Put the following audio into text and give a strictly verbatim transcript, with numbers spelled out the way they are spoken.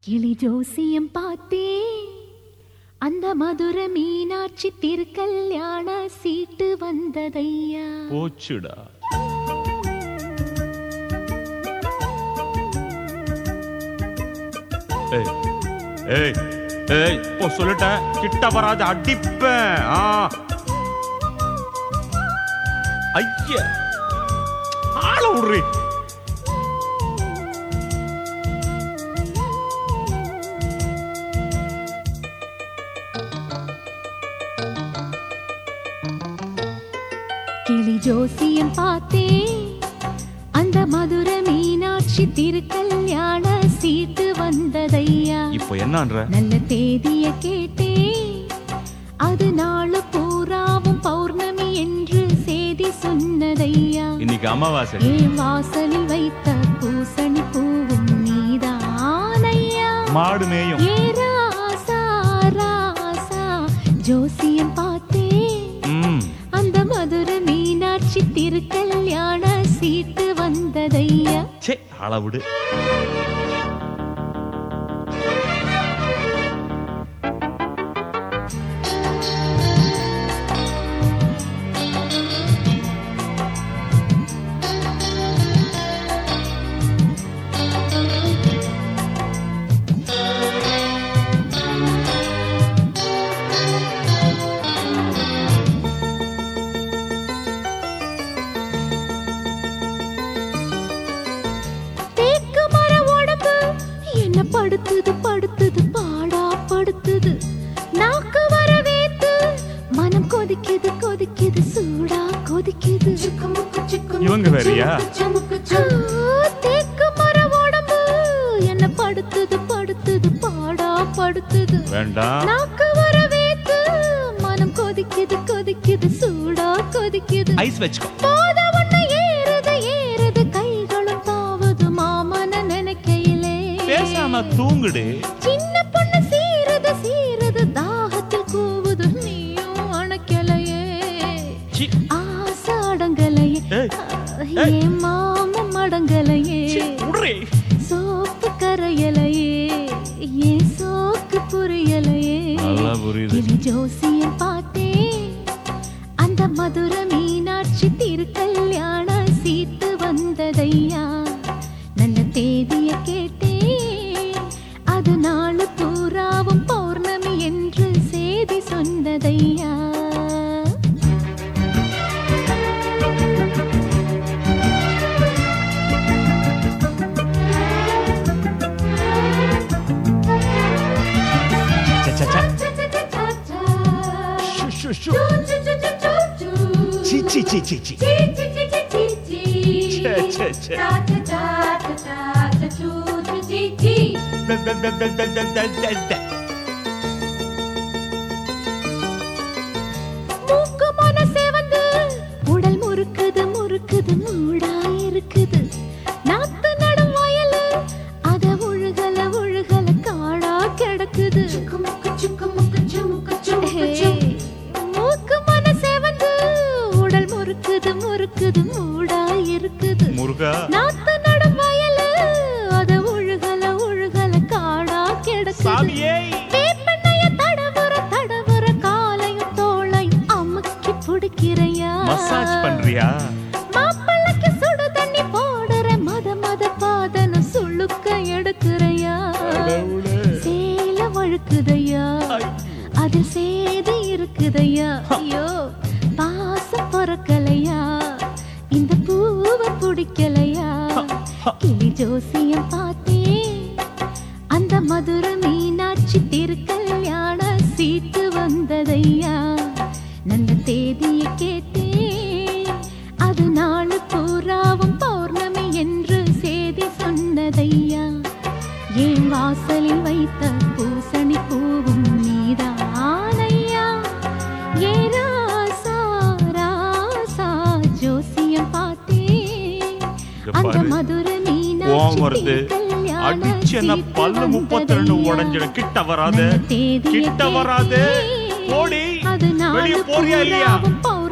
கிளி ஜோசியம் பார்த்தே அந்த மதுர மீனாட்சி திருக்கல்யாண சீட்டு வந்ததையா போச்சுடா. ஏய் ஏய் ஏய் போ சொல்லிட்டேன், கிட்ட வராத அடிப்பேன். ஆ ஐயா ஆள விடுறி. கிளி ஜோசியம் பார்த்தே அந்த மதுர மீனாட்சி திருக்கல்யாண சீட்டு வந்ததையா. இப்போ என்னன்ற நல்ல தேதிய கேட்டே, அது நாளு பூராவும் பௌர்ணமி என்று செய்தி சொன்னதையா. இன்னைக்கு அமாவாசை. ஏன் வாசலில் வைத்த பூசணி பூவும் நீதானையா. மாடு மேயும் ஏ ராசா ராசா ஜோசியம் பார்த்தே அந்த மதுர மீனாட்சி திருக்கல்யாண சீட்டு வந்ததையா. சே அளவுடு. படுத்துது படுத்துது பாடா படுத்துது, நாக்கு வரவேத்து மனம் கொதிக்குது கொதிக்குது சூடா கொதிக்குது. இவங்க வேறயா? தேக்கு மர உடம்பு என்ன படுத்துது படுத்துது பாடா படுத்துது, வேண்டாம் நாக்கு வரவேத்து மனம் கொதிக்குது கொதிக்குது சூடா கொதிக்குது. ஐஸ் வெச்சுக்கோ. போத ஒண்ணு ஏறுது ஏறுது கைகளும் தாவுது மாமன நினைக்கையிலே. பேசாம தூங்குடு. சின்ன பொண்ணு சீருது சீருது தாகத்தில் கூவுது நீயும் அணைக்கலையே. ஆசை அடங்கலையே ஏன் மாமம் அடங்கலையே. சோப்பு கரையலையே ஏன் சோக்கு புரியலையே. கிளி ஜோசியம் பார்த்தே அந்த மதுர மீனாட்சி திருக்கல்யாண சீட்டு வந்ததையா. நல்ல தேதிய கேட்டே, அது நாளு பூராவும் பௌர்ணமி என்று செய்தி சொன்னதையா. சி சி சி சி சி மூக்கு மனசே வந்து உடல் முறுக்குது முறுக்குது மூடா இருக்குது. நாத்து நடும் வயலு அத உழுகல உழுகல காடா கிடக்குது. மூக்கு மனசே வந்து உடல் முறுக்குது முறுக்குது மூடா இருக்குது. நாத்து நடும் வயலு அத உழுகல உழுகல காடா கிடக்குது. வேப்பெண்ணைய தடவுற தடவுற காலையும் தோளையும் அமுக்கி புடிக்கிறையா. மசாஜ் பண்றியா? மாப்பிள்ளைக்கு சுடு தண்ணி போடுற மத மத பாதனும் சுளுக்க எடுக்கிறையா. சேல வழுக்குதையா அதில் சேதி இருக்குதையா. ஐயோ பாசம் பொறக்கலையா இந்த பூவை பிடிக்கலையா. கிளி ஜோசியம் பார்த்தே அந்த மதுர மீனாட்சி திருக்கல்யாண சீட்டு வந்ததையா. நல்ல தேதிய கேட்டே, அது நாளு பூராவும் பௌர்ணமி என்று செய்தி சொன்னதையா. ஏன் வாசலில் வைத்த பூசணி பூவும் நீதானையா. ஏ ராசா ராசா ஜோசியம் பார்த்தே அந்த மதுர மீனாட்சி அடிச்சன பல்லு முப்பத்தி ரெண்டு உடைஞ்சிட. கிட்ட வராது கிட்ட வராது. போடி வெளிய போறியா இல்லையா?